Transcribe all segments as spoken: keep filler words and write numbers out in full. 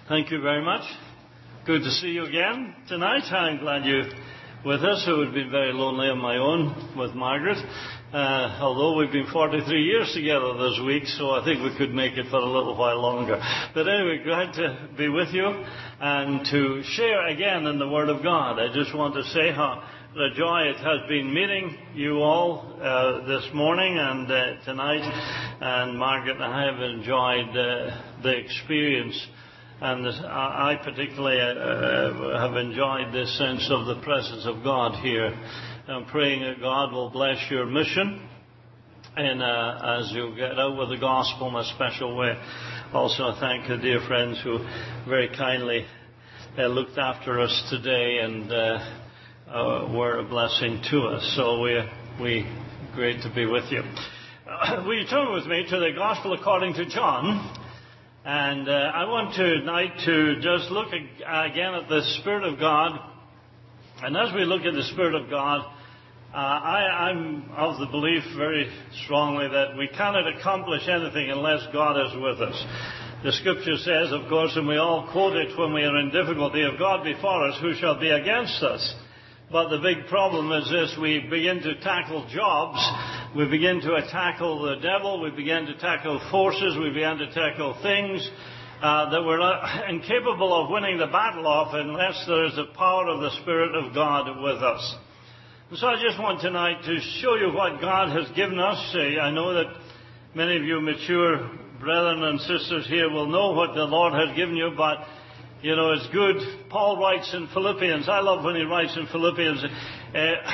Thank you very much. Good to see you again tonight. I'm glad you're with us. It would have been very lonely on my own with Margaret. Uh, although we've been forty-three years together this week, so I think we could make it for a little while longer. But anyway, glad to be with you and to share again in the Word of God. I just want to say how the joy it has been meeting you all uh, this morning and uh, tonight. And Margaret and I have enjoyed uh, the experience. And this, I particularly uh, have enjoyed this sense of the presence of God here. I'm praying that God will bless your mission and uh, as you get out with the gospel in a special way. Also, I thank the dear friends who very kindly uh, looked after us today and uh, uh, were a blessing to us. So we we great to be with you. Uh, will you turn with me to the Gospel according to John? And uh, I want tonight to just look again at the Spirit of God. And as we look at the Spirit of God, uh, I, I'm of the belief very strongly that we cannot accomplish anything unless God is with us. The Scripture says, of course, and we all quote it when we are in difficulty, if God be for us, who shall be against us? But the big problem is this: we begin to tackle jobs, we begin to tackle the devil, we begin to tackle forces, we begin to tackle things uh, that we're not incapable of winning the battle of unless there is the power of the Spirit of God with us. And so I just want tonight to show you what God has given us. I know that many of you mature brethren and sisters here will know what the Lord has given you, but you know, it's good. Paul writes in Philippians. I love when he writes in Philippians, uh,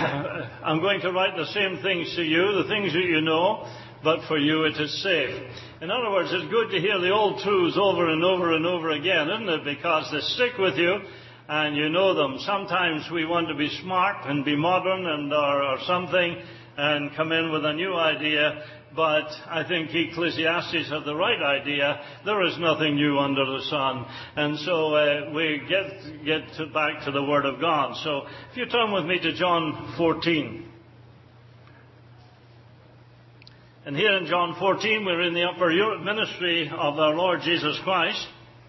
I'm going to write the same things to you, the things that you know, but for you it is safe. In other words, it's good to hear the old truths over and over and over again, isn't it? Because they stick with you and you know them. Sometimes we want to be smart and be modern and or, or something and come in with a new idea. But I think Ecclesiastes has the right idea. There is nothing new under the sun. And so uh, we get get to back to the Word of God. So if you turn with me to John fourteen. And here in John fourteen, we're in the upper ministry of our Lord Jesus Christ.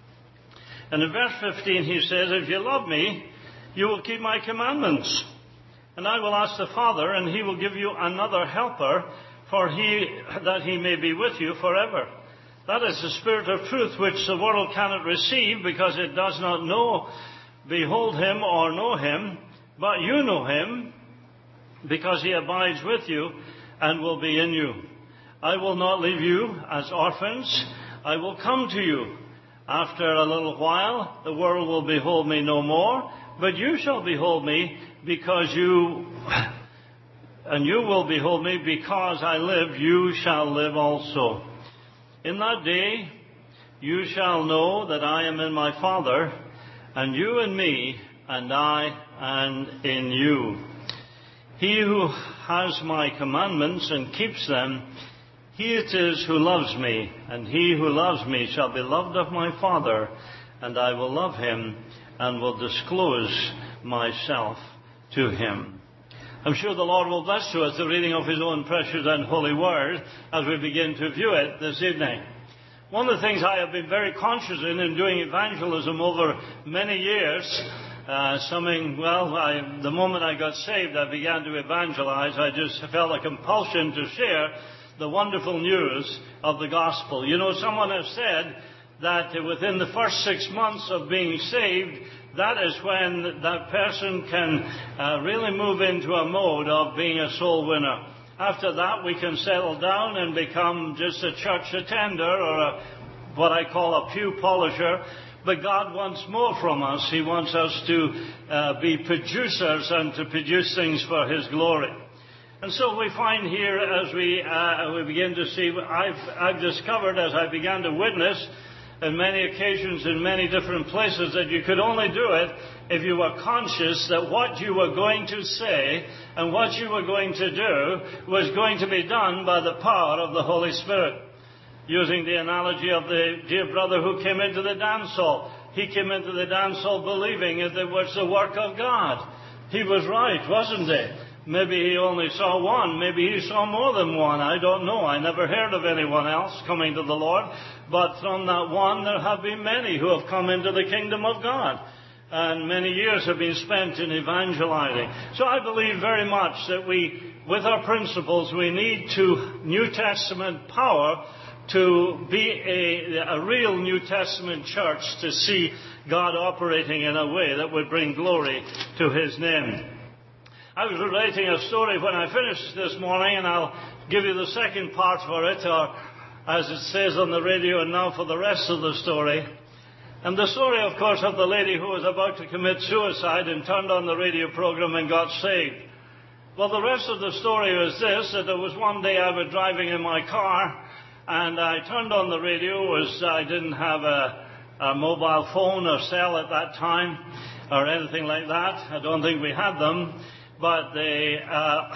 And in verse fifteen, he says, if you love me, you will keep my commandments. And I will ask the Father, and he will give you another helper, for he, that he may be with you forever. That is the Spirit of truth, which the world cannot receive, because it does not know, behold him or know him. But you know him, because he abides with you and will be in you. I will not leave you as orphans. I will come to you. After a little while, the world will behold me no more, but you shall behold me, because you... And you will behold me, because I live, you shall live also. In that day you shall know that I am in my Father, and you in me, and I and in you. He who has my commandments and keeps them, he it is who loves me, and he who loves me shall be loved of my Father, and I will love him, and will disclose myself to him. I'm sure the Lord will bless to us the reading of his own precious and holy word as we begin to view it this evening. One of the things I have been very conscious in in doing evangelism over many years, uh, something, well, I, the moment I got saved, I began to evangelize. I just felt a compulsion to share the wonderful news of the gospel. You know, someone has said that within the first six months of being saved, that is when that person can uh, really move into a mode of being a soul winner. After that, we can settle down and become just a church attender or a, what I call a pew polisher. But God wants more from us. He wants us to uh, be producers and to produce things for his glory. And so we find here as we uh, we begin to see, I've, I've discovered as I began to witness on many occasions in many different places that you could only do it if you were conscious that what you were going to say and what you were going to do was going to be done by the power of the Holy Spirit. Using the analogy of the dear brother who came into the dance hall. He came into the dance hall believing that it was the work of God. He was right, wasn't he? Maybe he only saw one. Maybe he saw more than one. I don't know. I never heard of anyone else coming to the Lord. But from that one, there have been many who have come into the kingdom of God. And many years have been spent in evangelizing. So I believe very much that we, with our principles, we need to New Testament power to be a, a real New Testament church, to see God operating in a way that would bring glory to His name. I was relating a story when I finished this morning, and I'll give you the second part for it, or as it says on the radio, and now for the rest of the story. And the story, of course, of the lady who was about to commit suicide and turned on the radio program and got saved. Well, the rest of the story was this, that there was one day I was driving in my car, and I turned on the radio, as I didn't have a, a mobile phone or cell at that time, or anything like that. I don't think we had them. But they, uh,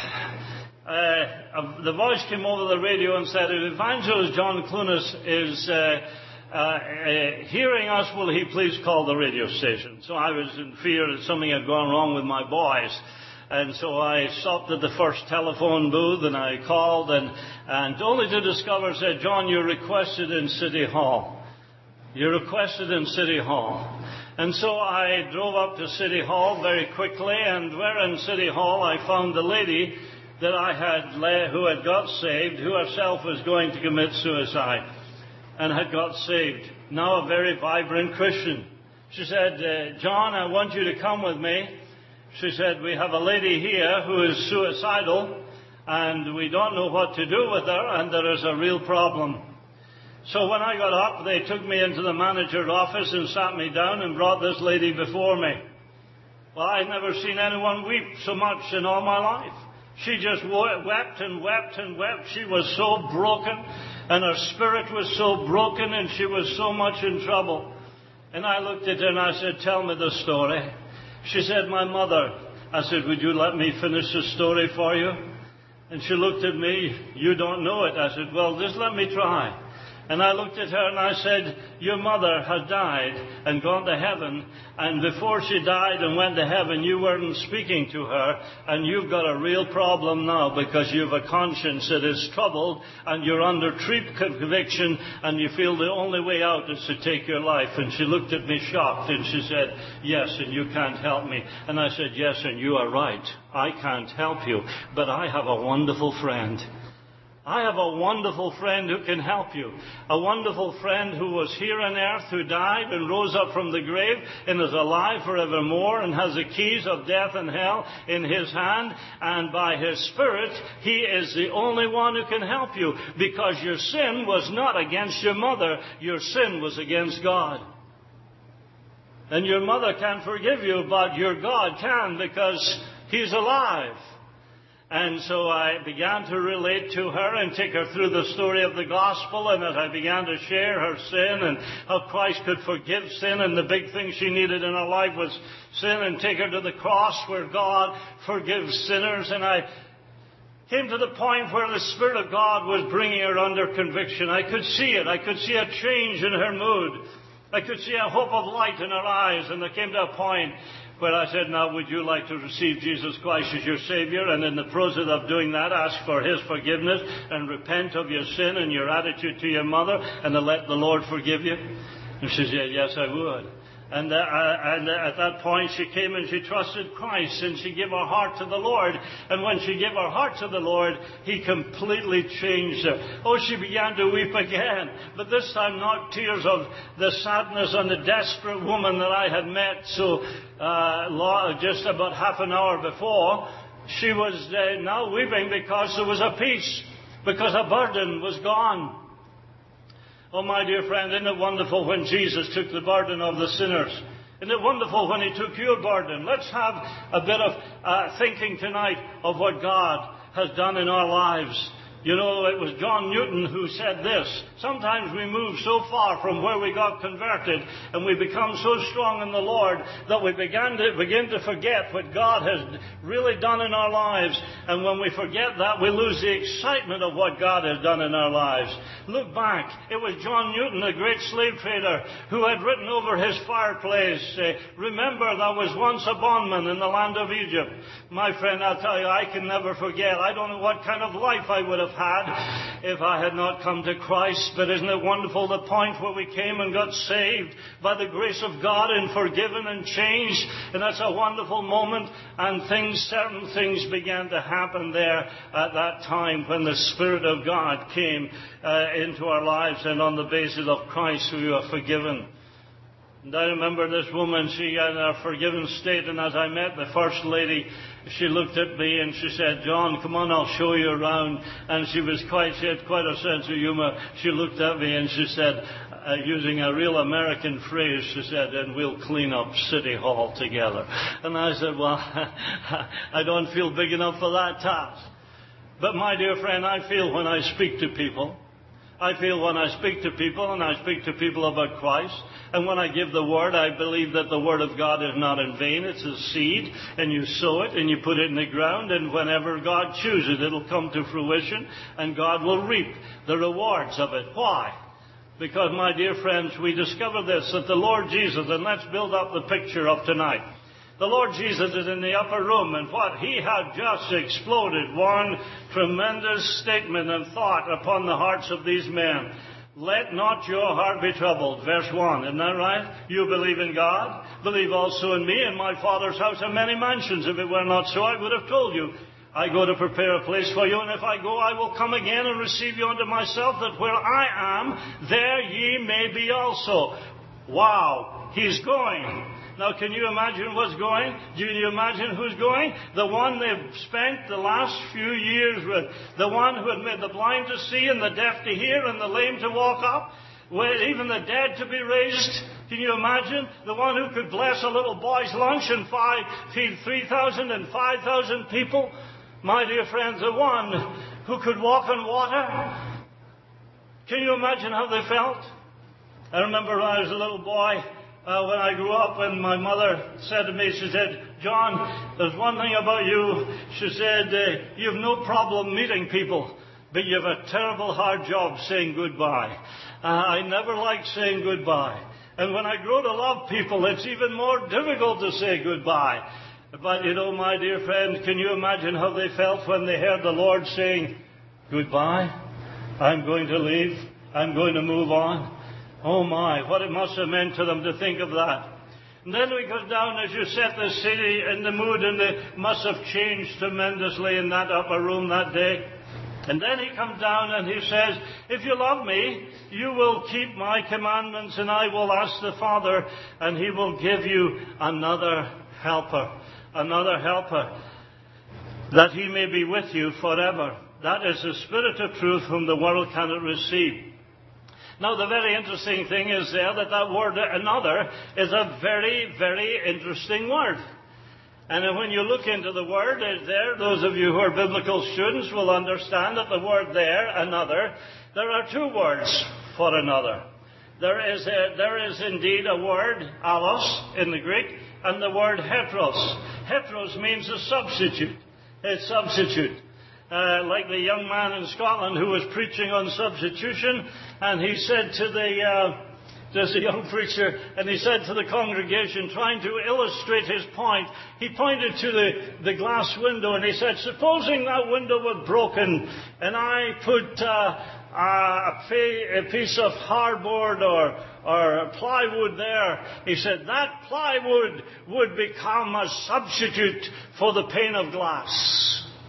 uh, the voice came over the radio and said, if Evangelist John Clunas is uh, uh, uh, hearing us, will he please call the radio station? So I was in fear that something had gone wrong with my boys. And so I stopped at the first telephone booth and I called, and, and only to discover, said, John, you're requested in City Hall. You're requested in City Hall. And so I drove up to City Hall very quickly, and where in City Hall I found the lady that I had, who had got saved, who herself was going to commit suicide, and had got saved. Now a very vibrant Christian. She said, uh, John, I want you to come with me. She said, we have a lady here who is suicidal, and we don't know what to do with her, and there is a real problem. So when I got up, they took me into the manager's office and sat me down and brought this lady before me. Well, I'd never seen anyone weep so much in all my life. She just wept and wept and wept. She was so broken, and her spirit was so broken, and she was so much in trouble. And I looked at her and I said, tell me the story. She said, my mother. I said, would you let me finish the story for you? And she looked at me, you don't know it. I said, well, just let me try. And I looked at her and I said, your mother had died and gone to heaven, and before she died and went to heaven, you weren't speaking to her, and you've got a real problem now because you've a conscience that is troubled, and you're under deep conviction, and you feel the only way out is to take your life. And she looked at me shocked, and she said, yes, and you can't help me. And I said, yes, and you are right. I can't help you, but I have a wonderful friend. I have a wonderful friend who can help you. A wonderful friend who was here on earth, who died and rose up from the grave and is alive forevermore and has the keys of death and hell in his hand. And by his Spirit, he is the only one who can help you, because your sin was not against your mother. Your sin was against God. And your mother can forgive you, but your God can, because he's alive. And so I began to relate to her and take her through the story of the gospel, and as I began to share her sin and how Christ could forgive sin, and the big thing she needed in her life was sin, and take her to the cross where God forgives sinners. And I came to the point where the Spirit of God was bringing her under conviction. I could see it. I could see a change in her mood. I could see a hope of light in her eyes. And there came to a point where I said, now, would you like to receive Jesus Christ as your Savior? And in the process of doing that, ask for His forgiveness and repent of your sin and your attitude to your mother, and to let the Lord forgive you? And she said, yes, I would. And, uh, and uh, at that point, she came and she trusted Christ, and she gave her heart to the Lord. And when she gave her heart to the Lord, He completely changed her. Oh, she began to weep again, but this time not tears of the sadness and the desperate woman that I had met so uh, just about half an hour before. She was uh, now weeping because there was a peace, because a burden was gone. Oh, my dear friend, isn't it wonderful when Jesus took the burden of the sinners? Isn't it wonderful when He took your burden? Let's have a bit of uh, thinking tonight of what God has done in our lives. You know, it was John Newton who said this: sometimes we move so far from where we got converted and we become so strong in the Lord that we began to, begin to forget what God has really done in our lives. And when we forget that, we lose the excitement of what God has done in our lives. Look back. It was John Newton, the great slave trader, who had written over his fireplace, uh, remember there was once a bondman in the land of Egypt. My friend, I'll tell you, I can never forget. I don't know what kind of life I would have had if I had not come to Christ. But isn't it wonderful, the point where we came and got saved by the grace of God and forgiven and changed? And that's a wonderful moment. And things, certain things began to happen there at that time when the Spirit of God came uh, into our lives, and on the basis of Christ we are forgiven. And I remember this woman, she in a forgiven state, and as I met the First Lady, she looked at me and she said, John, come on, I'll show you around. And she was quite, she had quite a sense of humor. She looked at me and she said, uh, using a real American phrase, she said, and we'll clean up City Hall together. And I said, well, I don't feel big enough for that task. But my dear friend, I feel when I speak to people, I feel when I speak to people, and I speak to people about Christ, and when I give the Word, I believe that the Word of God is not in vain. It's a seed, and you sow it, and you put it in the ground, and whenever God chooses, it'll come to fruition, and God will reap the rewards of it. Why? Because, my dear friends, we discover this, that the Lord Jesus, and let's build up the picture of tonight. The Lord Jesus is in the upper room, and what he had just exploded, one tremendous statement and thought upon the hearts of these men. Let not your heart be troubled. Verse one, isn't that right? You believe in God, believe also in me. In my Father's house are many mansions. If it were not so, I would have told you. I go to prepare a place for you, and if I go, I will come again and receive you unto myself, that where I am, there ye may be also. Wow, he's going. Now, can you imagine what's going? Do you imagine who's going? The one they've spent the last few years with. The one who had made the blind to see and the deaf to hear and the lame to walk up. Even the dead to be raised. Can you imagine? The one who could bless a little boy's lunch and five, feed three thousand and five thousand people. My dear friends, the one who could walk on water. Can you imagine how they felt? I remember when I was a little boy, Uh, when I grew up, and my mother said to me, she said, John, there's one thing about you. She said, uh, you have no problem meeting people, but you have a terrible hard job saying goodbye. Uh, I never liked saying goodbye. And when I grow to love people, it's even more difficult to say goodbye. But you know, my dear friend, can you imagine how they felt when they heard the Lord saying, goodbye, I'm going to leave, I'm going to move on. Oh my, what it must have meant to them to think of that. And then we go down, as you set the city in the mood, and it must have changed tremendously in that upper room that day. And then he comes down and he says, if you love me, you will keep my commandments, and I will ask the Father, and he will give you another helper, another helper, that he may be with you forever. That is the Spirit of truth whom the world cannot receive. Now, the very interesting thing is there that that word another is a very, very interesting word. And when you look into the word there, those of you who are biblical students will understand that the word there, another, there are two words for another. There is, a, there is indeed a word, allos, in the Greek, and the word heteros. Heteros means a substitute. A substitute. Uh, like the young man in Scotland who was preaching on substitution, and he said to the, uh, there's a young preacher, and he said to the congregation, trying to illustrate his point, he pointed to the, the glass window, and he said, supposing that window were broken, and I put uh, a, a piece of hardboard or, or plywood there, he said, that plywood would become a substitute for the pane of glass.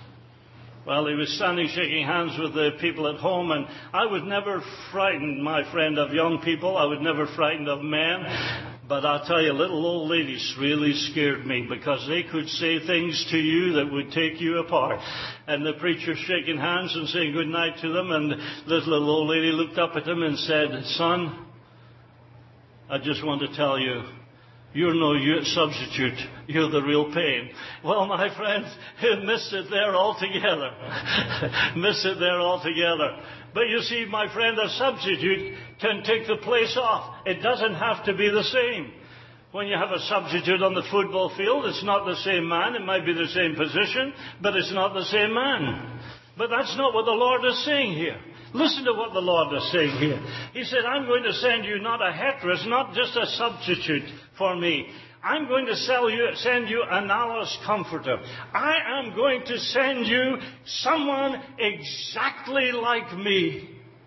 Well, he was standing shaking hands with the people at home, and I was never frightened, my friend, of young people. I was never frightened of men. But I'll tell you, little old ladies really scared me, because they could say things to you that would take you apart. And the preacher shaking hands and saying good night to them, and this little old lady looked up at him and said, son, I just want to tell you, You're no substitute. You're the real pain. Well, my friends, miss it there altogether. Miss it there altogether. But you see, my friend, a substitute can take the place off. It doesn't have to be the same. When you have a substitute on the football field, it's not the same man. It might be the same position, but it's not the same man. But that's not what the Lord is saying here. Listen to what the Lord is saying here. He said, I'm going to send you not a heteros, not just a substitute for me. I'm going to sell you, send you an Alice Comforter. I am going to send you someone exactly like me.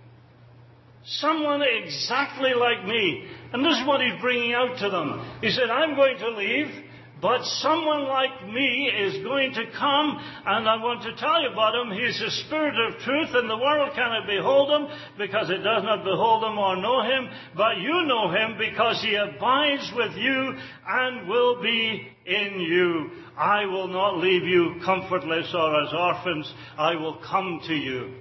Someone exactly like me. And this is what he's bringing out to them. He said, I'm going to leave, but someone like me is going to come, and I want to tell you about him. He's the Spirit of truth, and the world cannot behold him because it does not behold him or know him. But you know him because he abides with you and will be in you. I will not leave you comfortless or as orphans. I will come to you.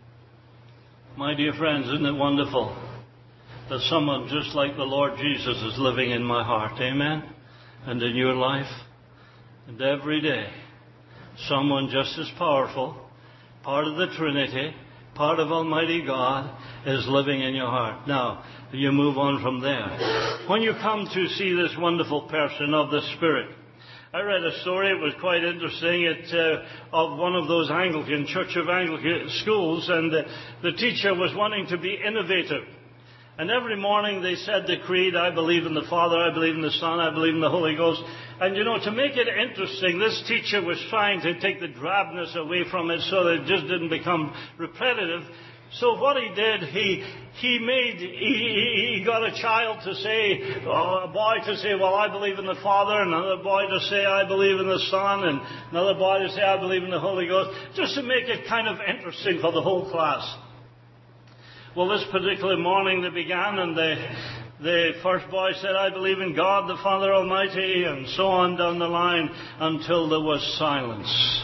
My dear friends, isn't it wonderful that someone just like the Lord Jesus is living in my heart? Amen? And in your life. And every day, someone just as powerful, part of the Trinity, part of Almighty God, is living in your heart. Now, you move on from there. When you come to see this wonderful person of the Spirit, I read a story, it was quite interesting, it, uh, of one of those Anglican, Church of Anglican schools, and the, the teacher was wanting to be innovative. And every morning they said the creed, I believe in the Father, I believe in the Son, I believe in the Holy Ghost. And you know, to make it interesting, this teacher was trying to take the drabness away from it so that it just didn't become repetitive. So what he did, he he made, he, he got a child to say, or a boy to say, well, I believe in the Father, and another boy to say, I believe in the Son, and another boy to say, I believe in the Holy Ghost, just to make it kind of interesting for the whole class. Well, this particular morning they began, and the, the first boy said, I believe in God, the Father Almighty, and so on down the line until there was silence.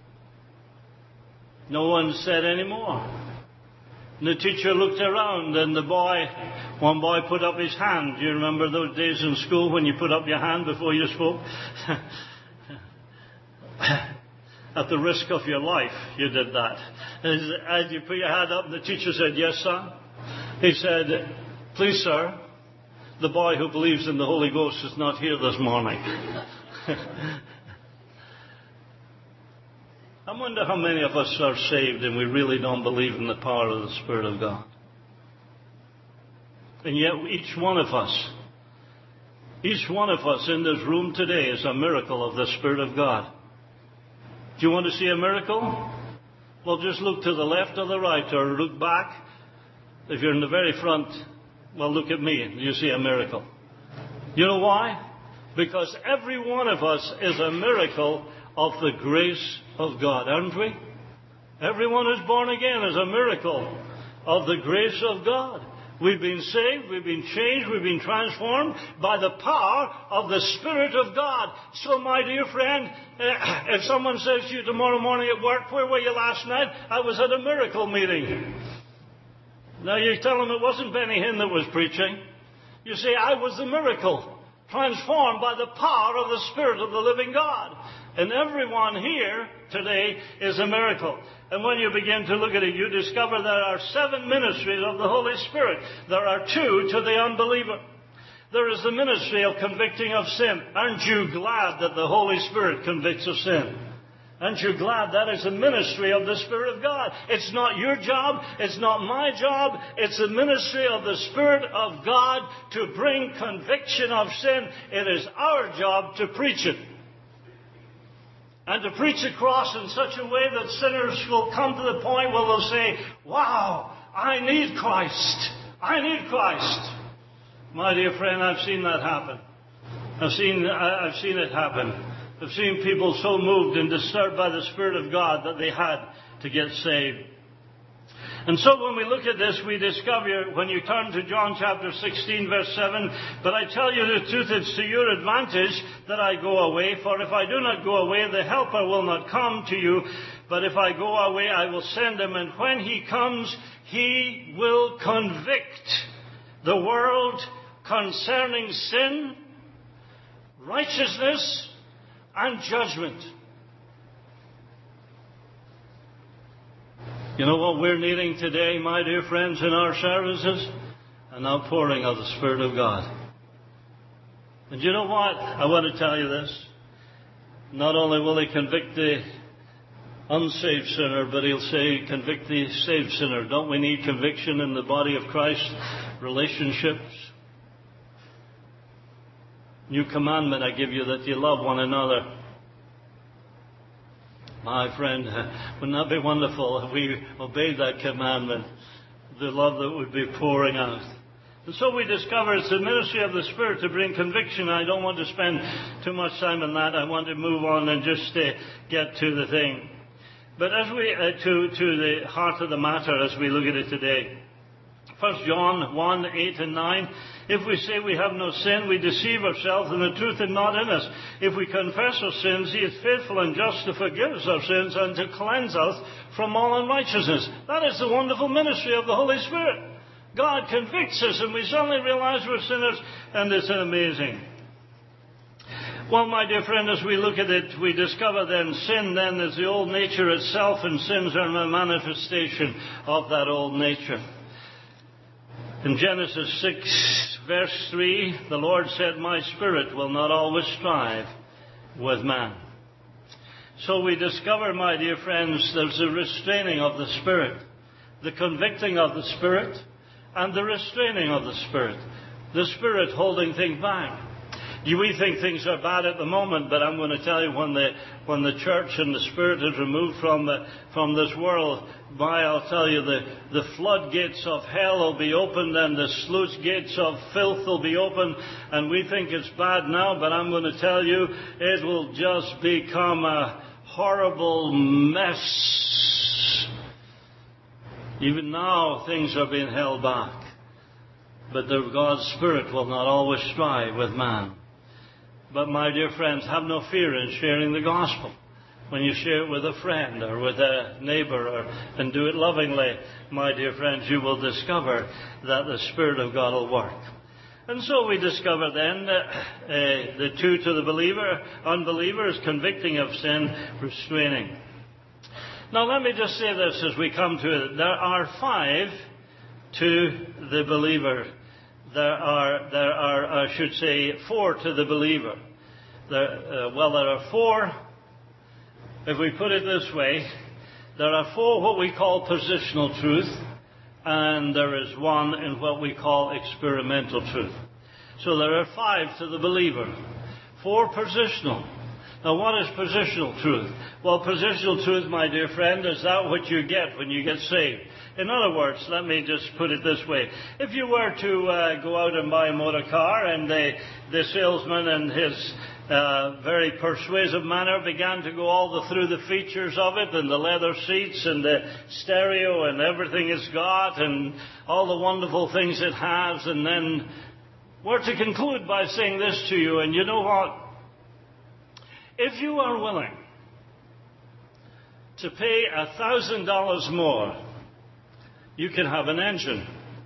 No one said any more. And the teacher looked around, and the boy, one boy put up his hand. Do you remember those days in school when you put up your hand before you spoke? At the risk of your life, you did that. And you put your hand up, and the teacher said, yes, son. He said, please, sir, the boy who believes in the Holy Ghost is not here this morning. I wonder how many of us are saved and we really don't believe in the power of the Spirit of God. And yet each one of us, each one of us in this room today is a miracle of the Spirit of God. Do you want to see a miracle? Well, just look to the left or the right, or look back. If you're in the very front, well, look at me and you see a miracle. You know why? Because every one of us is a miracle of the grace of God, aren't we? Everyone who's born again is a miracle of the grace of God. We've been saved, we've been changed, we've been transformed by the power of the Spirit of God. So, my dear friend, if someone says to you tomorrow morning at work, where were you last night? I was at a miracle meeting. Now you tell them it wasn't Benny Hinn that was preaching. You say, I was the miracle, transformed by the power of the Spirit of the living God. And everyone here today is a miracle. And when you begin to look at it, you discover there are seven ministries of the Holy Spirit. There are two to the unbeliever. There is the ministry of convicting of sin. Aren't you glad that the Holy Spirit convicts of sin? Aren't you glad that is the ministry of the Spirit of God? It's not your job. It's not my job. It's the ministry of the Spirit of God to bring conviction of sin. It is our job to preach it. And to preach the cross in such a way that sinners will come to the point where they'll say, wow, I need Christ. I need Christ. My dear friend, I've seen that happen. I've seen, I've seen it happen. I've seen people so moved and disturbed by the Spirit of God that they had to get saved. And so when we look at this, we discover, when you turn to John chapter sixteen, verse seven, but I tell you the truth, it's to your advantage that I go away. For if I do not go away, the Helper will not come to you. But if I go away, I will send him. And when he comes, he will convict the world concerning sin, righteousness and judgment. You know what we're needing today, my dear friends, in our services? An outpouring of the Spirit of God. And you know what? I want to tell you this. Not only will He convict the unsaved sinner, but He'll say, convict the saved sinner. Don't we need conviction in the body of Christ? Relationships. New commandment I give you, that you love one another. My friend, wouldn't that be wonderful if we obeyed that commandment? The love that would be pouring out. And so we discover it's the ministry of the Spirit to bring conviction. I don't want to spend too much time on that. I want to move on and just uh, get to the thing. But as we uh, to to the heart of the matter as we look at it today. First John one, eight and nine. If we say we have no sin, we deceive ourselves, and the truth is not in us. If we confess our sins, He is faithful and just to forgive us our sins and to cleanse us from all unrighteousness. That is the wonderful ministry of the Holy Spirit. God convicts us, and we suddenly realize we're sinners, and it's amazing. Well, my dear friend, as we look at it, we discover then sin then is the old nature itself, and sins are a manifestation of that old nature. In Genesis six, verse three, the Lord said, my spirit will not always strive with man. So we discover, my dear friends, there's a restraining of the Spirit, the convicting of the Spirit, and the restraining of the Spirit. The Spirit holding things back. You, we think things are bad at the moment, but I'm going to tell you, when the when the church and the Spirit is removed from the from this world, by I'll tell you, the the floodgates of hell will be opened, and the sluice gates of filth will be opened. And we think it's bad now, but I'm going to tell you, it will just become a horrible mess. Even now, things are being held back, but the God's Spirit will not always strive with man. But my dear friends, have no fear in sharing the gospel. When you share it with a friend or with a neighbor, or, and do it lovingly, my dear friends, you will discover that the Spirit of God will work. And so we discover then that uh, the two to the believer, unbeliever, is convicting of sin, restraining. Now let me just say this as we come to it. There are five to the believer. There are, there are, I should say, four to the believer. There, uh, well, there are four, if we put it this way, there are four what we call positional truth, and there is one in what we call experimental truth. So there are five to the believer. Four positional. Now, what is positional truth? Well, positional truth, my dear friend, is that what you get when you get saved. In other words, let me just put it this way. If you were to uh, go out and buy a motor car, and the, the salesman and his uh, very persuasive manner began to go all the, through the features of it, and the leather seats, and the stereo, and everything it's got, and all the wonderful things it has, and then were to conclude by saying this to you, and you know what? If you are willing to pay a thousand dollars more, you can have an engine.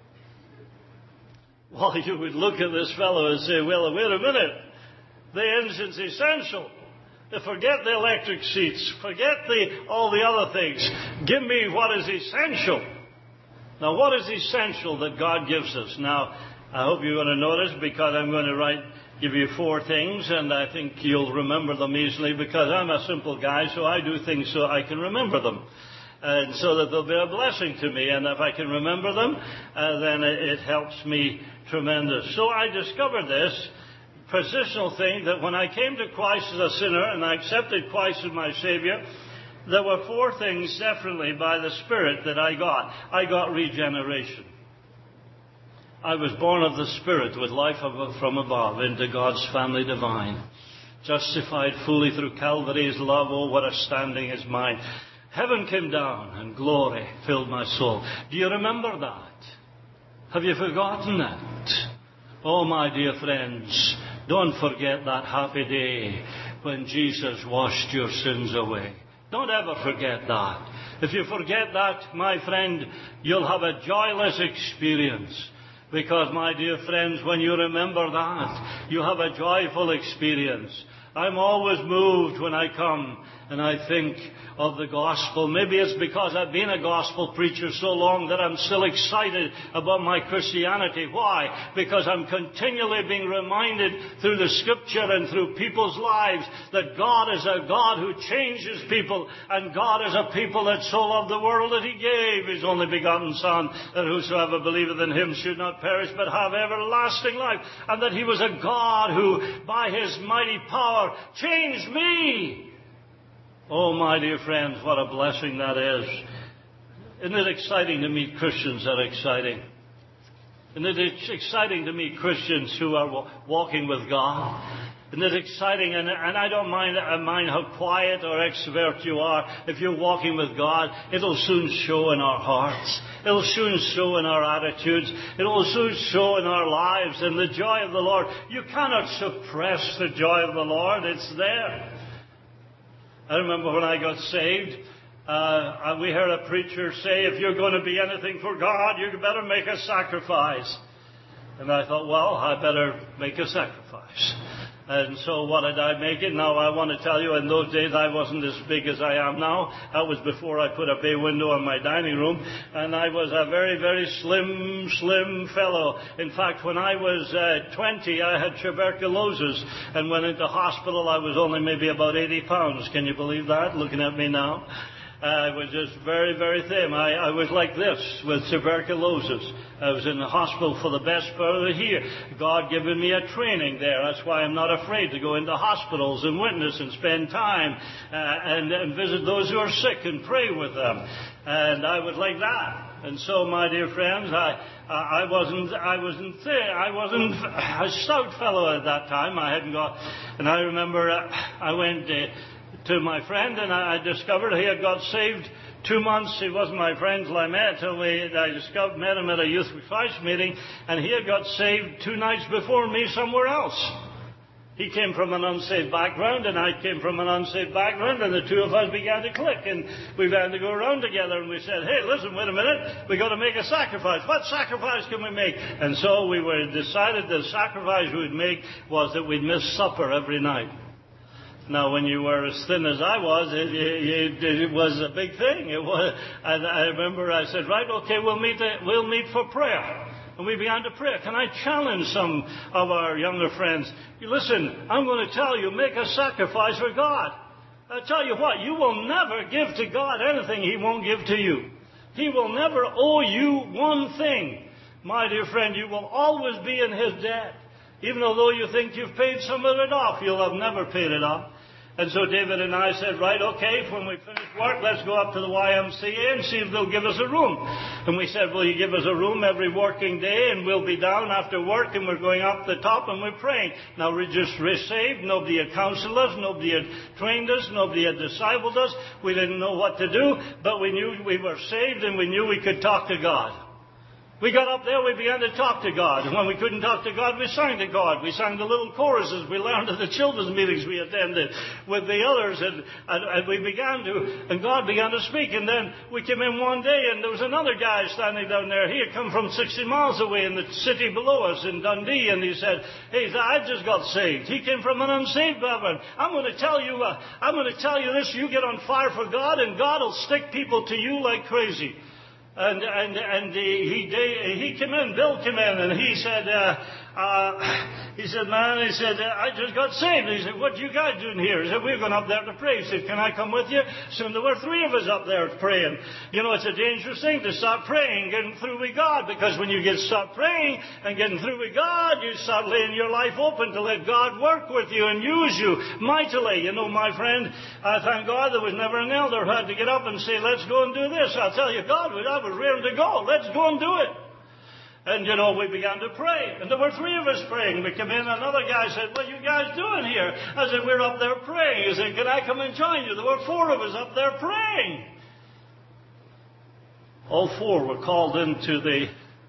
Well, you would look at this fellow and say, well, wait a minute. The engine's essential. Forget the electric seats. Forget the, all the other things. Give me what is essential. Now, what is essential that God gives us? Now, I hope you're going to notice, because I'm going to write, give you four things, and I think you'll remember them easily, because I'm a simple guy, so I do things so I can remember them. And so that they'll be a blessing to me. And if I can remember them, uh, then it, it helps me tremendous. So I discovered this positional thing, that when I came to Christ as a sinner and I accepted Christ as my Savior, there were four things definitely by the Spirit that I got. I got regeneration. I was born of the Spirit with life from above into God's family divine. Justified fully through Calvary's love. Oh, what a standing is mine. Heaven came down and glory filled my soul. Do you remember that? Have you forgotten that? Oh, my dear friends, don't forget that happy day when Jesus washed your sins away. Don't ever forget that. If you forget that, my friend, you'll have a joyless experience. Because, my dear friends, when you remember that, you have a joyful experience. I'm always moved when I come and I think of the gospel. Maybe it's because I've been a gospel preacher so long that I'm still excited about my Christianity. Why? Because I'm continually being reminded through the Scripture and through people's lives that God is a God who changes people, and God is a people that so loved the world that He gave His only begotten Son, that whosoever believeth in Him should not perish but have everlasting life, and that He was a God who by His mighty power changed me. Oh, my dear friends, what a blessing that is. Isn't it exciting to meet Christians that are exciting? Isn't it exciting to meet Christians who are walking with God? Isn't it exciting? And, and I don't mind, I mind how quiet or extrovert you are. If you're walking with God, it'll soon show in our hearts. It'll soon show in our attitudes. It'll soon show in our lives. And the joy of the Lord, you cannot suppress the joy of the Lord. It's there. I remember when I got saved, uh, we heard a preacher say, if you're going to be anything for God, you better make a sacrifice. And I thought, well, I better make a sacrifice. And so what did I make it? Now, I want to tell you, in those days, I wasn't as big as I am now. That was before I put a bay window on my dining room. And I was a very, very slim, slim fellow. In fact, when I was uh, twenty, I had tuberculosis and went into hospital. I was only maybe about eighty pounds. Can you believe that, looking at me now? I was just very, very thin. I, I was like this with tuberculosis. I was in the hospital for the best part of the year. God given me a training there. That's why I'm not afraid to go into hospitals and witness and spend time uh, and, and visit those who are sick and pray with them. And I was like that. And so, my dear friends, I, I wasn't, I wasn't thin. I wasn't a stout fellow at that time. I hadn't got, and I remember uh, I went uh, to my friend, and I discovered he had got saved two months. He wasn't my friend till I met until we, I discovered, met him at a youth Christ meeting, and he had got saved two nights before me somewhere else. He came from an unsaved background, and I came from an unsaved background, and the two of us began to click, and we began to go around together, and we said, hey, listen, wait a minute, we got to make a sacrifice. What sacrifice can we make? And so we were decided the sacrifice we would make was that we'd miss supper every night. Now, when you were as thin as I was, it, it, it was a big thing. It was, and I remember I said, right, okay, we'll meet, we'll meet for prayer. And we began to pray. Can I challenge some of our younger friends? Listen, I'm going to tell you, make a sacrifice for God. I tell you what, you will never give to God anything He won't give to you. He will never owe you one thing. My dear friend, you will always be in His debt. Even although you think you've paid some of it off, you'll have never paid it off. And so David and I said, right, okay, when we finish work, let's go up to the Y M C A and see if they'll give us a room. And we said, will you give us a room every working day? And we'll be down after work, and we're going up the top, and we're praying. Now, we're just saved. Nobody had counseled us. Nobody had trained us. Nobody had discipled us. We didn't know what to do, but we knew we were saved, and we knew we could talk to God. We got up there, we began to talk to God. And when we couldn't talk to God, we sang to God. We sang the little choruses. We learned at the children's meetings we attended with the others. And, and, and we began to, and God began to speak. And then we came in one day, and there was another guy standing down there. He had come from sixty miles away in the city below us in Dundee. And he said, hey, I just got saved. He came from an unsaved background. I'm going to tell you, uh, I'm going to tell you this. You get on fire for God, and God will stick people to you like crazy. And and and he he came in, Bill came in, and he said, uh, uh, he said, man, he said, I just got saved. He said, what are you guys doing here? He said, we're going up there to pray. He said, can I come with you? So there were three of us up there praying. You know, it's a dangerous thing to start praying, getting through with God, because when you get start praying and getting through with God, you start laying your life open to let God work with you and use you mightily. You know, my friend, I thank God there was never an elder who had to get up and say, let's go and do this. I'll tell you, God was I was ready to go. Let's go and do it. And, you know, we began to pray. And there were three of us praying. We came in. Another guy said, what are you guys doing here? I said, we're up there praying. He said, can I come and join you? There were four of us up there praying. All four were called into the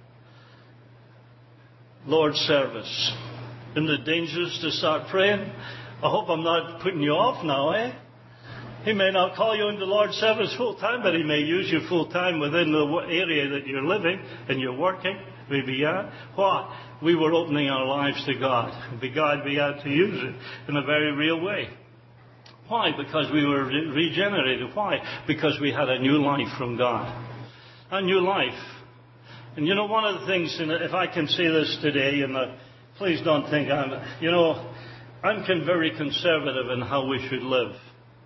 Lord's service. Isn't it dangerous to start praying? I hope I'm not putting you off now, eh? He may not call you into the Lord's service full time, but He may use you full time within the area that you're living and you're working. We began. Why? We were opening our lives to God. And God began to use it in a very real way. Why? Because we were re- regenerated. Why? Because we had a new life from God. A new life. And you know, one of the things, and if I can say this today, and uh, please don't think I'm, you know, I'm con- very conservative in how we should live.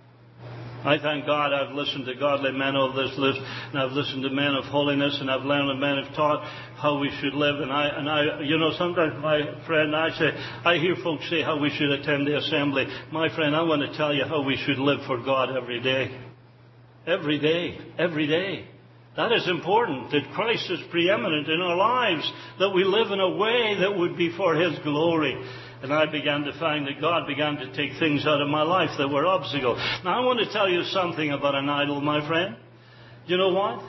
I thank God I've listened to godly men of this list, and I've listened to men of holiness, and I've learned that men have taught how we should live. And I, and I, you know, sometimes my friend, I say, I hear folks say how we should attend the assembly. My friend, I want to tell you how we should live for God every day. Every day. Every day. That is important, that Christ is preeminent in our lives, that we live in a way that would be for His glory. And I began to find that God began to take things out of my life that were obstacles. Now I want to tell you something about an idol, my friend. You know what?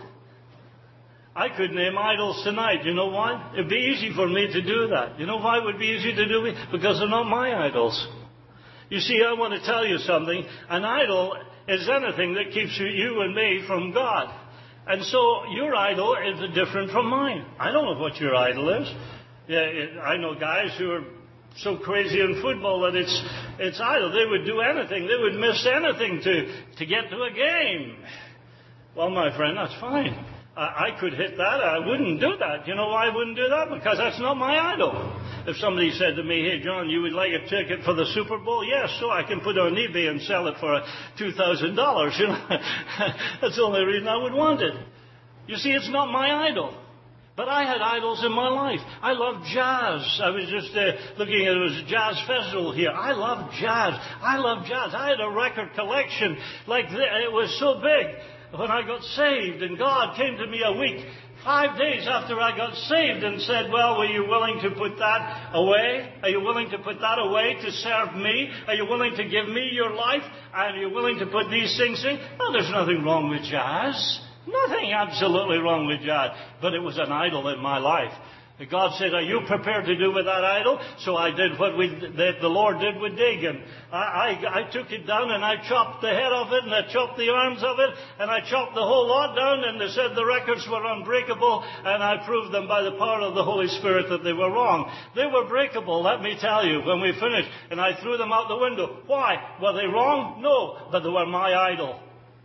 I could name idols tonight. You know what? It'd be easy for me to do that. You know why it would be easy to do it? Because they're not my idols. You see, I want to tell you something. An idol is anything that keeps you, you and me from God. And so your idol is different from mine. I don't know what your idol is. Yeah, it, I know guys who are so crazy in football that it's it's idle. They would do anything. They would miss anything to, to get to a game. Well, my friend, that's fine. I, I could hit that. I wouldn't do that. You know why I wouldn't do that? Because that's not my idol. If somebody said to me, hey, John, you would like a ticket for the Super Bowl? Yes, so I can put it on eBay and sell it for two thousand dollars. You know, that's the only reason I would want it. You see, it's not my idol. But I had idols in my life. I love jazz. I was just uh, looking at it. It was a jazz festival here. I love jazz. I love jazz. I had a record collection like this. It was so big when I got saved. And God came to me a week, five days after I got saved and said, well, were you willing to put that away? Are you willing to put that away to serve me? Are you willing to give me your life? Are you willing to put these things in? Well, there's nothing wrong with jazz. Nothing absolutely wrong with jazz, but it was an idol in my life. God said, are you prepared to do with that idol? So I did what we, that the Lord did with Dagon. I, I, I took it down and I chopped the head of it and I chopped the arms of it and I chopped the whole lot down, and they said the records were unbreakable, and I proved them by the power of the Holy Spirit that they were wrong. They were breakable, let me tell you, when we finished, and I threw them out the window. Why? Were they wrong? No, but they were my idol.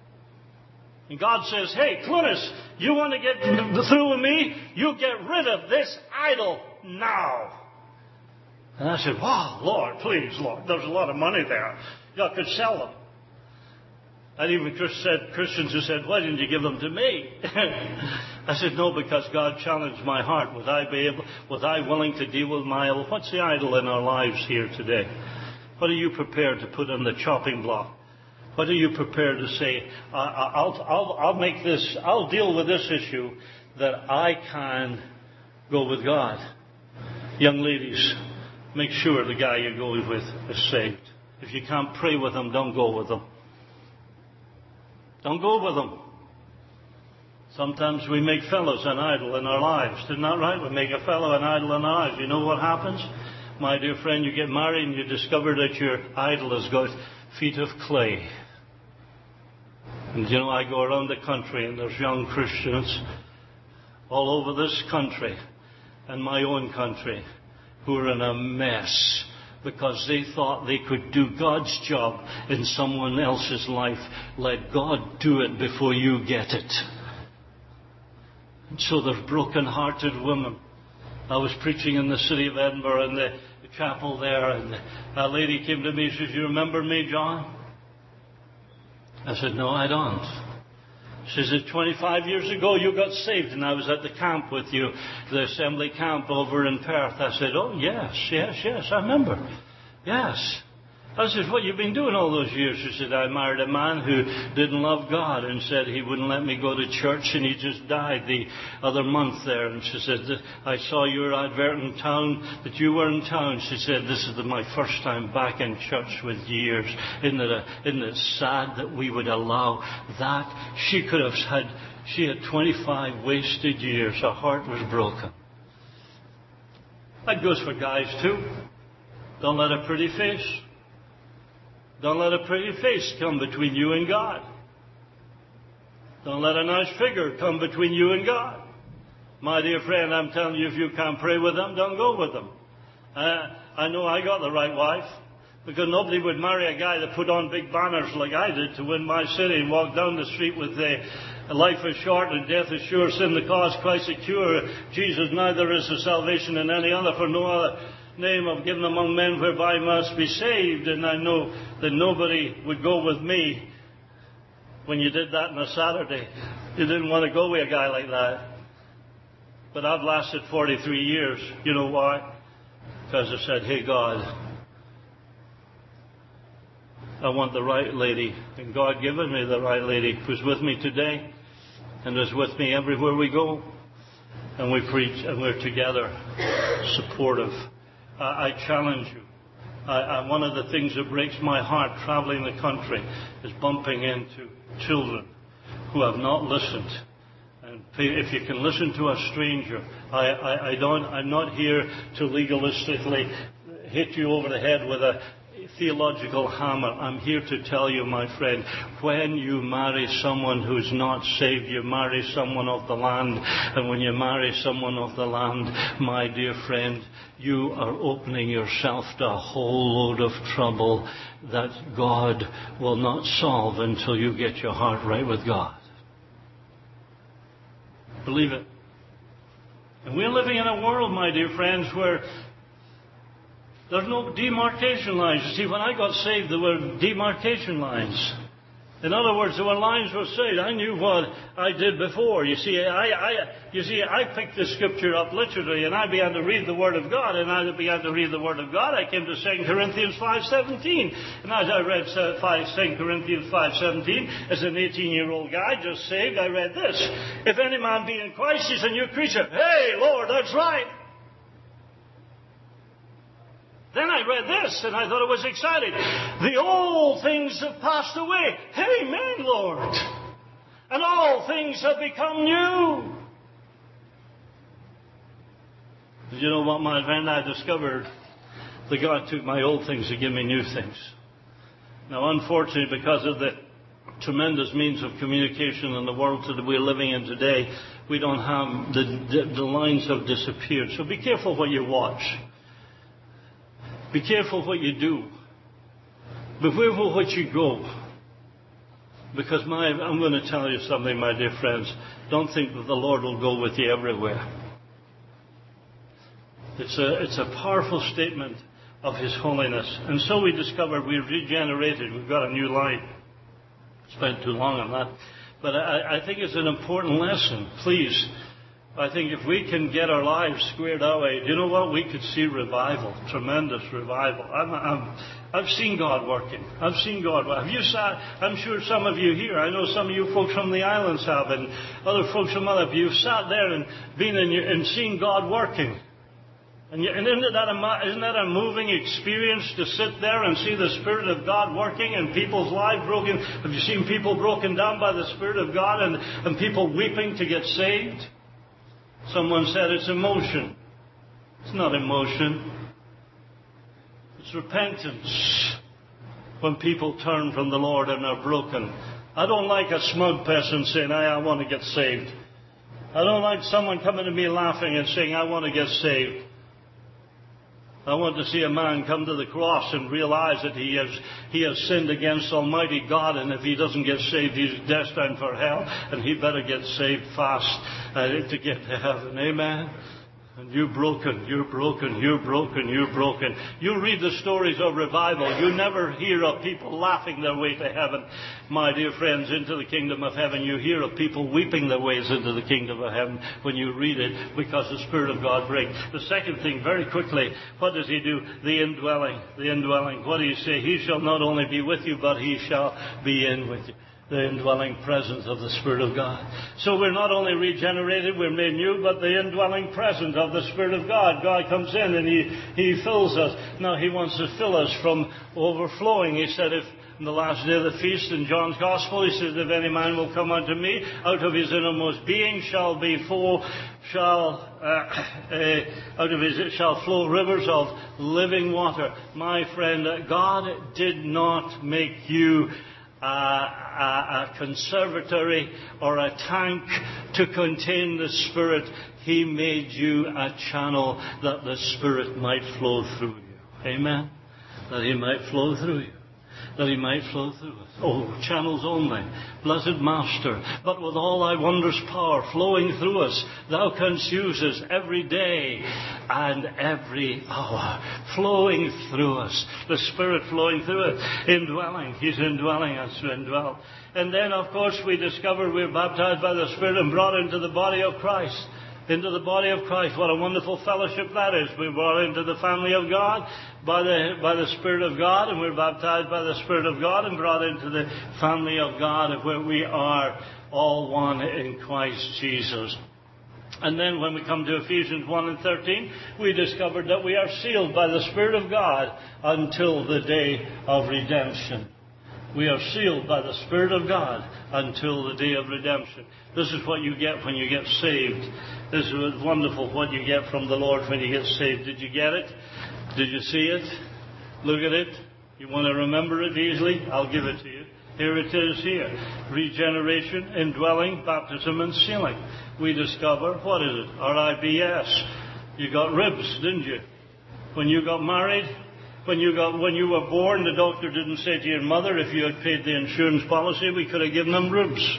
And God says, hey, Clunis, you want to get through with me? You get rid of this idol now. And I said, wow, Lord, please, Lord, there's a lot of money there. You could sell them. And even Chris said, Christians who said, why didn't you give them to me? I said, no, because God challenged my heart. Was I be able, was I willing to deal with my idol? What's the idol in our lives here today? What are you prepared to put on the chopping block? What are you prepared to say? I'll, I'll, I'll make this, I'll deal with this issue that I can go with God. Young ladies, make sure the guy you go with is saved. If you can't pray with him, don't go with him. Don't go with him. Sometimes we make fellows an idol in our lives. Isn't that right? We make a fellow an idol in our lives. You know what happens? My dear friend, you get married and you discover that your idol has got feet of clay. And you know, I go around the country and there's young Christians all over this country and my own country who are in a mess because they thought they could do God's job in someone else's life. Let God do it before you get it. And so there's broken-hearted women. I was preaching in the city of Edinburgh in the chapel there, and a lady came to me and says, you remember me, John? I said, no, I don't. She said, twenty-five years ago you got saved and I was at the camp with you, the assembly camp over in Perth. I said, oh, yes, yes, yes, I remember. Yes. I said, what have you been doing all those years? She said, I married a man who didn't love God and said he wouldn't let me go to church, and he just died the other month there. And she said, I saw your advert in town that you were in town. She said, this is the, my first time back in church with years. Isn't it, a, isn't it sad that we would allow that? She could have had, she had twenty-five wasted years. Her heart was broken. That goes for guys too. Don't let a pretty face. Don't let a pretty face come between you and God. Don't let a nice figure come between you and God. My dear friend, I'm telling you, if you can't pray with them, don't go with them. Uh, I know I got the right wife, because nobody would marry a guy that put on big banners like I did to win my city and walk down the street with the life is short and death is sure, sin the cause, Christ the cure, Jesus neither is the salvation in any other, for no other name of given among men whereby must be saved. And I know that nobody would go with me when you did that on a Saturday. You didn't want to go with a guy like that. But I've lasted forty-three years. You know why? Because I said, hey God, I want the right lady. And God given me the right lady who's with me today and is with me everywhere we go. And we preach and we're together, supportive. I, I challenge you. I, I, one of the things that breaks my heart traveling the country is bumping into children who have not listened. And if you can listen to a stranger, I, I, I don't, I'm not here to legalistically hit you over the head with a theological hammer. I'm here to tell you, my friend, when you marry someone who's not saved, you marry someone of the land. And when you marry someone of the land, my dear friend, you are opening yourself to a whole load of trouble that God will not solve until you get your heart right with God. Believe it. And we're living in a world, my dear friends, where there's no demarcation lines. You see, when I got saved, there were demarcation lines. In other words, there were lines were saved. I knew what I did before. You see, I, I, you see, I picked the Scripture up literally, and I began to read the Word of God. And I began to read the Word of God. I came to Second Corinthians five seventeen, and as I read Second Corinthians five seventeen, as an eighteen-year-old guy just saved, I read this: "If any man be in Christ, he's a new creature." Hey, Lord, that's right. Then I read this, and I thought it was exciting. "The old things have passed away." Amen, Lord. "And all things have become new." Did you know what, my friend? I discovered that God took my old things to give me new things. Now, unfortunately, because of the tremendous means of communication in the world that we're living in today, we don't have, the, the, the lines have disappeared. So be careful what you watch. Be careful what you do. Be careful what you go. Because my, I'm going to tell you something, my dear friends. Don't think that the Lord will go with you everywhere. It's a, it's a powerful statement of His holiness. And so we discovered we're regenerated. We've got a new life. Spent too long on that. But I, I think it's an important lesson. Please. I think if we can get our lives squared away, do you know what? We could see revival, tremendous revival. I'm, I'm, I've seen God working. I've seen God working. Have you sat? I'm sure some of you here. I know some of you folks from the islands have, and other folks from other. You've sat there and been in your, and seen God working. And, you, and isn't that a isn't that a moving experience to sit there and see the Spirit of God working and people's lives broken? Have you seen people broken down by the Spirit of God and, and people weeping to get saved? Someone said it's emotion. It's not emotion. It's repentance. When people turn from the Lord and are broken. I don't like a smug person saying, I, I want to get saved. I don't like someone coming to me laughing and saying, I want to get saved. I want to see a man come to the cross and realize that he has he has sinned against Almighty God, and if he doesn't get saved, he's destined for hell, and he better get saved fast uh, to get to heaven. Amen. And you're broken, you're broken, you're broken, you're broken. You read the stories of revival. You never hear of people laughing their way to heaven, my dear friends, into the kingdom of heaven. You hear of people weeping their ways into the kingdom of heaven when you read it, because the Spirit of God breaks. The second thing, very quickly, what does He do? The indwelling. The indwelling. What do you say? He shall not only be with you, but He shall be in with you. The indwelling presence of the Spirit of God. So we're not only regenerated, we're made new, but the indwelling presence of the Spirit of God. God comes in and He, He fills us. Now He wants to fill us from overflowing. He said, if in the last day of the feast in John's Gospel, he says, if any man will come unto me, out of his innermost being shall be full, shall, uh, uh, out of his, shall flow rivers of living water. My friend, God did not make you uh, a, a conservatory or a tank to contain the Spirit. He made you a channel that the Spirit might flow through you. Amen? That He might flow through you. That He might flow through us. Oh, channels only. Blessed Master, but with all Thy wondrous power flowing through us, Thou canst use us every day and every hour. Flowing through us. The Spirit flowing through us. Indwelling. He's indwelling us to indwell. And then, of course, we discover we're baptized by the Spirit and brought into the body of Christ. Into the body of Christ. What a wonderful fellowship that is. We're brought into the family of God by the, by the Spirit of God, and we're baptized by the Spirit of God and brought into the family of God, where we are all one in Christ Jesus. And then when we come to Ephesians one and thirteen, we discovered that we are sealed by the Spirit of God until the day of redemption. We are sealed by the Spirit of God until the day of redemption. This is what you get when you get saved. This is wonderful what you get from the Lord when you get saved. Did you get it? Did you see it? Look at it. You want to remember it easily? I'll give it to you. Here it is here. Regeneration, indwelling, baptism, and sealing. We discover, what is it? R I B S. You got ribs, didn't you? When you got married, When you got, when you were born, the doctor didn't say to your mother, if you had paid the insurance policy, we could have given them ribs.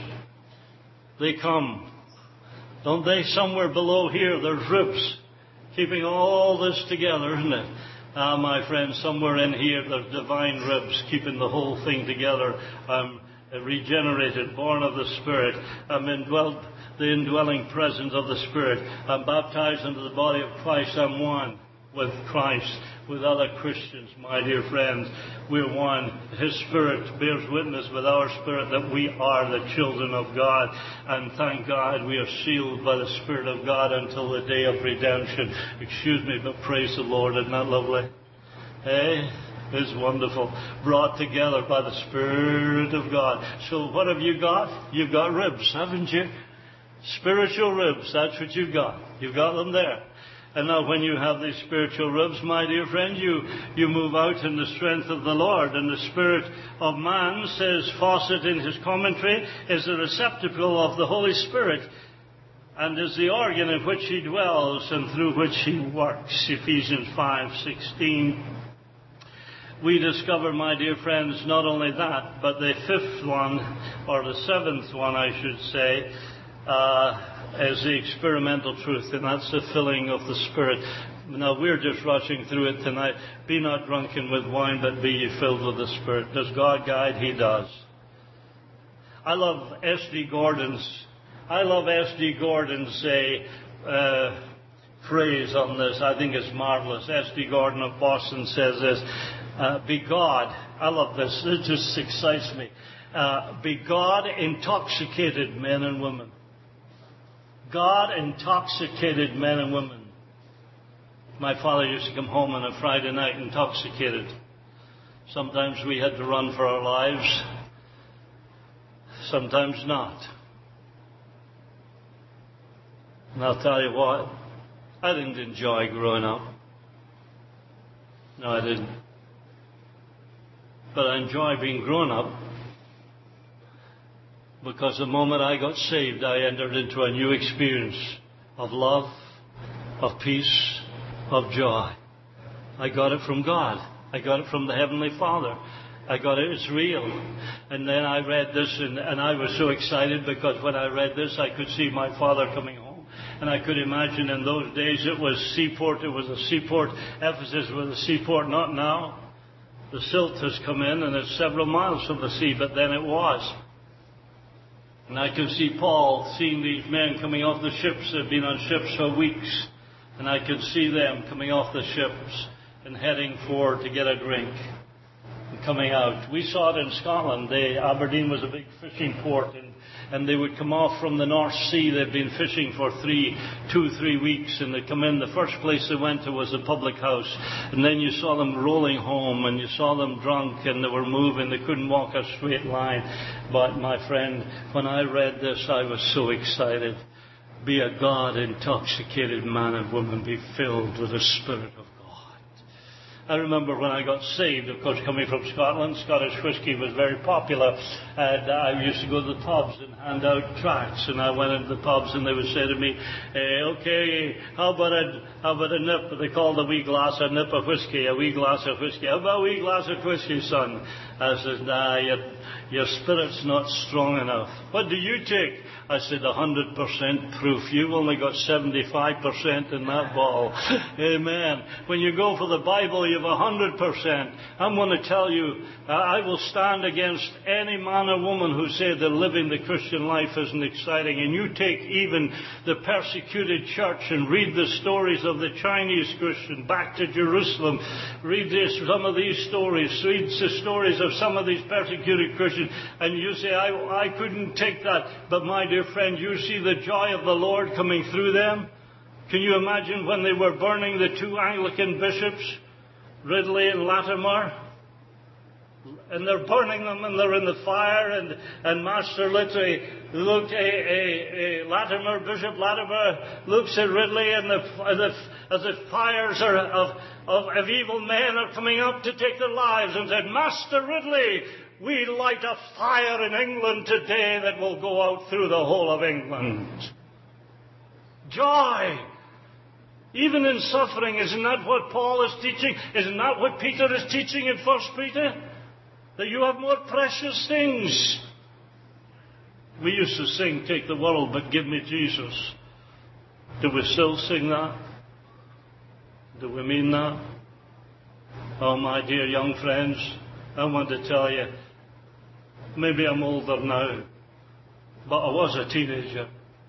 They come. Don't they? Somewhere below here, there's ribs. Keeping all this together, isn't it? Ah, my friends, somewhere in here, there's divine ribs, keeping the whole thing together. I'm regenerated, born of the Spirit. I'm indwelt, the indwelling presence of the Spirit. I'm baptized into the body of Christ. I'm one with Christ, with other Christians, my dear friends. We're one. His Spirit bears witness with our spirit that we are the children of God. And thank God we are sealed by the Spirit of God until the day of redemption. Excuse me, but praise the Lord. Isn't that lovely? Eh? It's wonderful. Brought together by the Spirit of God. So what have you got? You've got ribs, haven't you? Spiritual ribs. That's what you've got. You've got them there. And now when you have these spiritual ribs, my dear friend, you, you move out in the strength of the Lord. And the spirit of man, says Fawcett in his commentary, is the receptacle of the Holy Spirit and is the organ in which He dwells and through which He works. Ephesians five sixteen. We discover, my dear friends, not only that, but the fifth one, or the seventh one, I should say, uh, as the experimental truth, and that's the filling of the Spirit. Now, we're just rushing through it tonight. Be not drunken with wine, but be ye filled with the Spirit. Does God guide? He does. I love S D Gordon's, I love S D Gordon's uh, uh, phrase on this. I think it's marvelous. S D Gordon of Boston says this, uh, be God. I love this. It just excites me. Uh, be God intoxicated men and women. God intoxicated men and women. My father used to come home on a Friday night intoxicated. Sometimes we had to run for our lives. Sometimes not. And I'll tell you what, I didn't enjoy growing up. No, I didn't. But I enjoy being grown up. Because the moment I got saved, I entered into a new experience of love, of peace, of joy. I got it from God. I got it from the Heavenly Father. I got it, it's real. And then I read this, and, and I was so excited because when I read this, I could see my father coming home. And I could imagine in those days it was seaport, it was a seaport. Ephesus was a seaport, not now. The silt has come in, and it's several miles from the sea, but then it was. And I could see Paul seeing these men coming off the ships. They'd been on ships for weeks. And I could see them coming off the ships and heading for to get a drink and coming out. We saw it in Scotland. They, Aberdeen was a big fishing port. And and they would come off from the North Sea. They'd been fishing for three, two, three weeks, and they'd come in. The first place they went to was the public house, and then you saw them rolling home, and you saw them drunk, and they were moving. They couldn't walk a straight line. But my friend, when I read this, I was so excited. Be a God-intoxicated man and woman, be filled with the Spirit of God. I remember when I got saved, of course, coming from Scotland, Scottish whisky was very popular, and I used to go to the pubs and hand out tracts, and I went into the pubs and they would say to me, eh, okay, how about a, how about a nip? They called a wee glass a nip of whisky, a wee glass of whisky. How about a wee glass of whisky, son? I said, nah, your, your spirit's not strong enough. What do you take? I said, one hundred percent proof. You've only got seventy-five percent in that bottle. Amen. When you go for the Bible, you have one hundred percent. I'm going to tell you, uh, I will stand against any man or woman who say that living the Christian life isn't exciting. And you take even the persecuted church and read the stories of the Chinese Christian back to Jerusalem. Read this, some of these stories. Read the stories of some of these persecuted Christians. And you say, I, I couldn't take that. But my dear friend, you see the joy of the Lord coming through them. Can you imagine when they were burning the two Anglican bishops, Ridley and Latimer? And they're burning them and they're in the fire, and, and Master literally looked, a, a, a Latimer, Bishop Latimer looks at Ridley, and the, as, if, as if fires are of, of, of evil men are coming up to take their lives, and said, Master Ridley, we light a fire in England today that will go out through the whole of England. Joy. Even in suffering, isn't that what Paul is teaching? Isn't that what Peter is teaching in First Peter? That you have more precious things. We used to sing, take the world, but give me Jesus. Do we still sing that? Do we mean that? Oh, my dear young friends, I want to tell you, maybe I'm older now, but I was a teenager.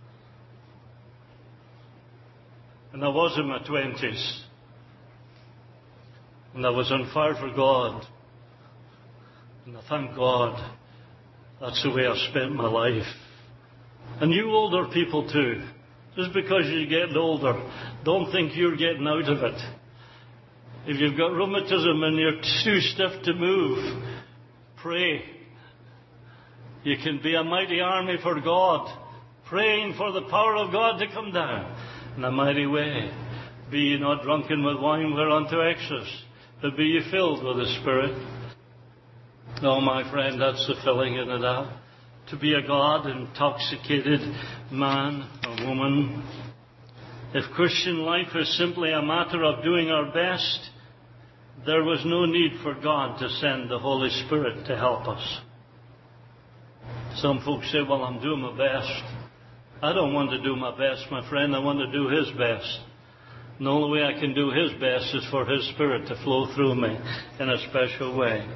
And I was in my twenties. And I was on fire for God. And I thank God that's the way I've spent my life. And you older people too. Just because you're getting older, don't think you're getting out of it. If you've got rheumatism and you're too stiff to move, pray. You can be a mighty army for God, praying for the power of God to come down in a mighty way. Be ye not drunken with wine whereunto excess, but be ye filled with the Spirit. Oh, my friend, that's the filling in it out. To be a God-intoxicated man or woman. If Christian life is simply a matter of doing our best, there was no need for God to send the Holy Spirit to help us. Some folks say, well, I'm doing my best. I don't want to do my best, my friend. I want to do His best. And the only way I can do His best is for His Spirit to flow through me in a special way.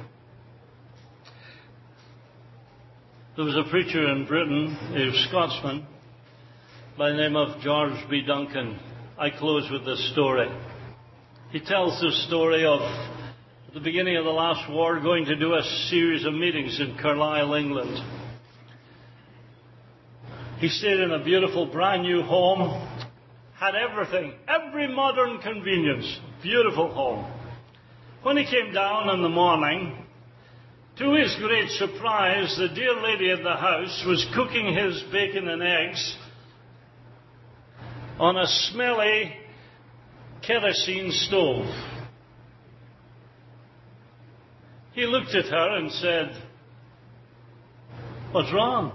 There was a preacher in Britain, a Scotsman, by the name of George B. Duncan. I close with this story. He tells this story of, at the beginning of the last war, going to do a series of meetings in Carlisle, England. He stayed in a beautiful brand new home, had everything, every modern convenience, beautiful home. When he came down in the morning, to his great surprise, the dear lady of the house was cooking his bacon and eggs on a smelly kerosene stove. He looked at her and said, "What's wrong?"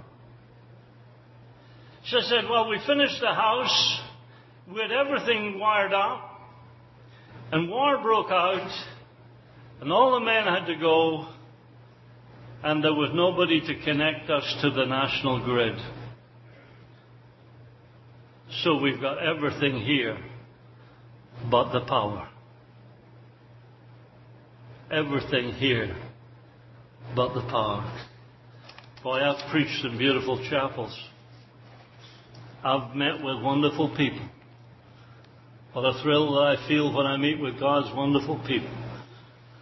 She said, "Well, we finished the house, we had everything wired up, and war broke out, and all the men had to go, and there was nobody to connect us to the national grid. So we've got everything here but the power. Everything here but the power." Boy, I've preached in beautiful chapels. I've met with wonderful people. What a thrill that I feel when I meet with God's wonderful people.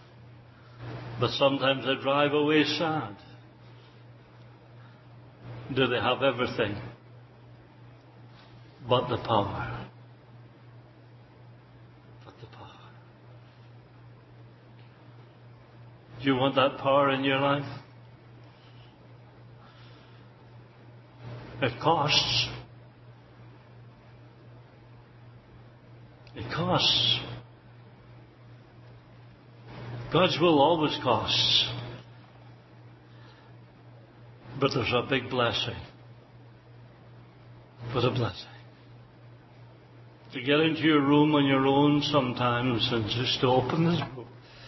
But sometimes I drive away sad. do they have everything but the power. But the power. Do you want that power in your life? It costs. It costs. God's will always costs. But there's a big blessing. What a blessing. To get into your room on your own sometimes and just to open this book.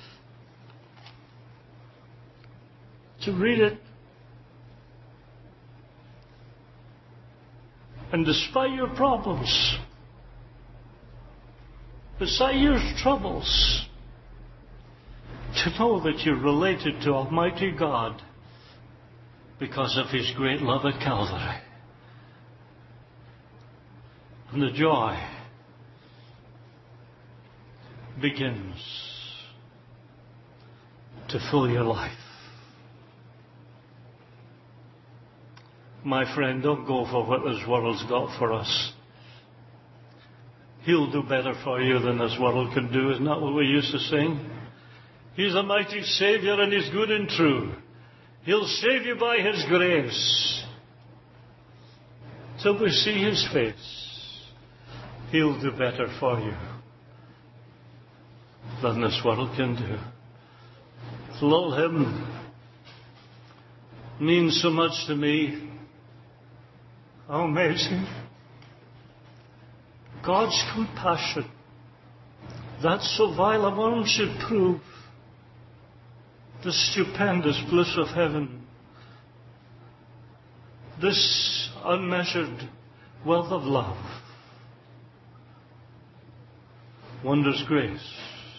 To read it. And despite your problems, despite your troubles, to know that you're related to Almighty God because of His great love at Calvary. And the joy begins to fill your life. My friend, don't go for what this world's got for us. He'll do better for you than this world can do. Isn't that what we used to sing? He's a mighty Saviour and He's good and true. He'll save you by His grace. Till we see His face, He'll do better for you than this world can do. The little hymn means so much to me. How amazing. God's compassion, that so vile a worm should prove the stupendous bliss of heaven, this unmeasured wealth of love, wondrous grace,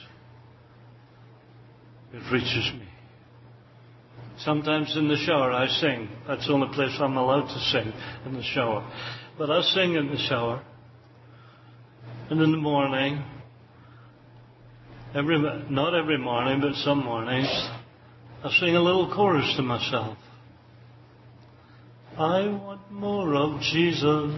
it reaches me. Sometimes in the shower I sing. That's the only place I'm allowed to sing, in the shower. But I sing in the shower. And in the morning, every, not every morning, but some mornings, I sing a little chorus to myself. I want more of Jesus,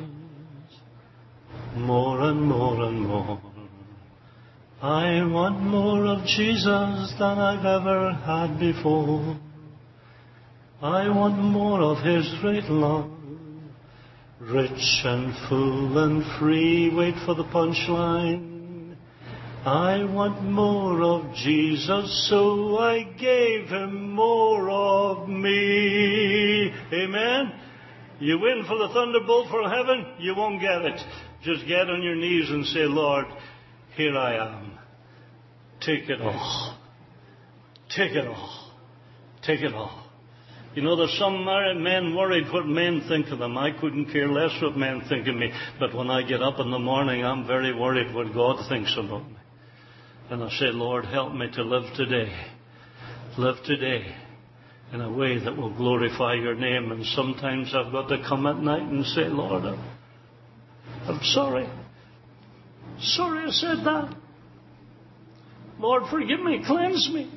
more and more and more. I want more of Jesus than I've ever had before. I want more of His great love, rich and full and free. Wait for the punchline. I want more of Jesus, so I gave Him more of me. Amen? You win for the thunderbolt for heaven, you won't get it. Just get on your knees and say, Lord, here I am. Take it all. Take it all. Take it all. You know, there's some married men worried what men think of them. I couldn't care less what men think of me. But when I get up in the morning, I'm very worried what God thinks about me. And I say, Lord, help me to live today. Live today in a way that will glorify your name. And sometimes I've got to come at night and say, Lord, I'm, I'm sorry. Sorry I said that. Lord, forgive me, cleanse me.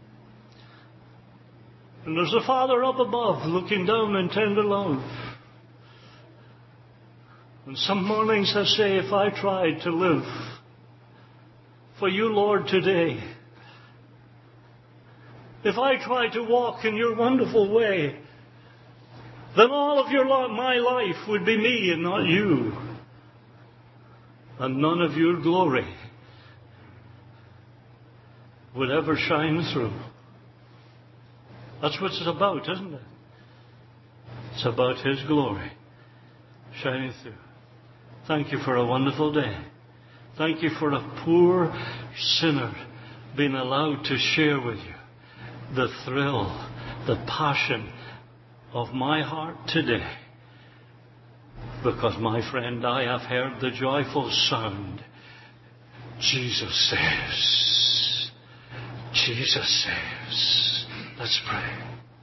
And there's a Father up above looking down in tender love. And some mornings I say, if I tried to live for you, Lord, today, if I tried to walk in your wonderful way, then all of your my life would be me and not you. And none of your glory would ever shine through. That's what it's about, isn't it? It's about His glory shining through. Thank you for a wonderful day. Thank you for a poor sinner being allowed to share with you the thrill, the passion of my heart today. Because, my friend, I have heard the joyful sound. Jesus saves. Jesus saves. Let's pray.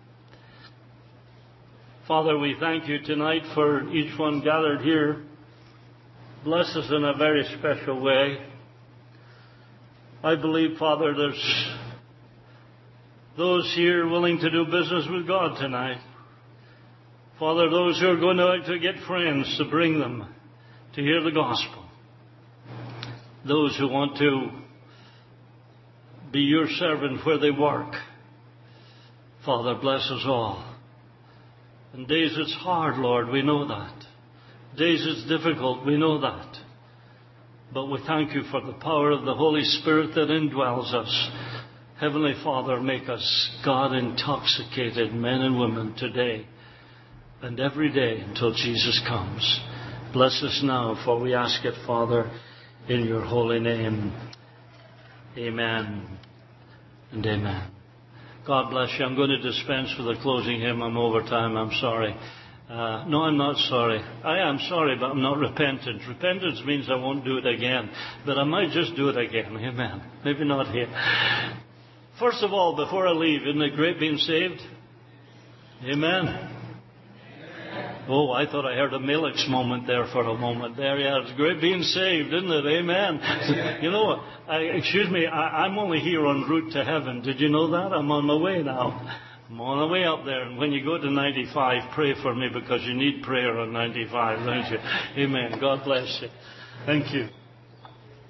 Father, we thank you tonight for each one gathered here. Bless us in a very special way. I believe, Father, there's those here willing to do business with God tonight. Father, those who are going out to get friends, to bring them to hear the gospel. Those who want to be your servant where they work. Father, bless us all. In days it's hard, Lord, we know that. Days it's difficult, we know that. But we thank you for the power of the Holy Spirit that indwells us. Heavenly Father, make us God-intoxicated men and women today and every day until Jesus comes. Bless us now, for we ask it, Father, in your holy name. Amen and amen. God bless you. I'm going to dispense with the closing hymn. I'm over time. I'm sorry. Uh, no, I'm not sorry. I am sorry, but I'm not repentant. Repentance means I won't do it again. But I might just do it again. Amen. Maybe not here. First of all, before I leave, isn't it great being saved? Amen. Oh, I thought I heard a Melix moment there for a moment. There, yeah, it's great being saved, isn't it? Amen. You know, I, excuse me, I, I'm only here en route to heaven. Did you know that? I'm on my way now. I'm on the way up there. And when you go to ninety-five, pray for me, because you need prayer on ninety-five, don't you? Amen. God bless you. Thank you.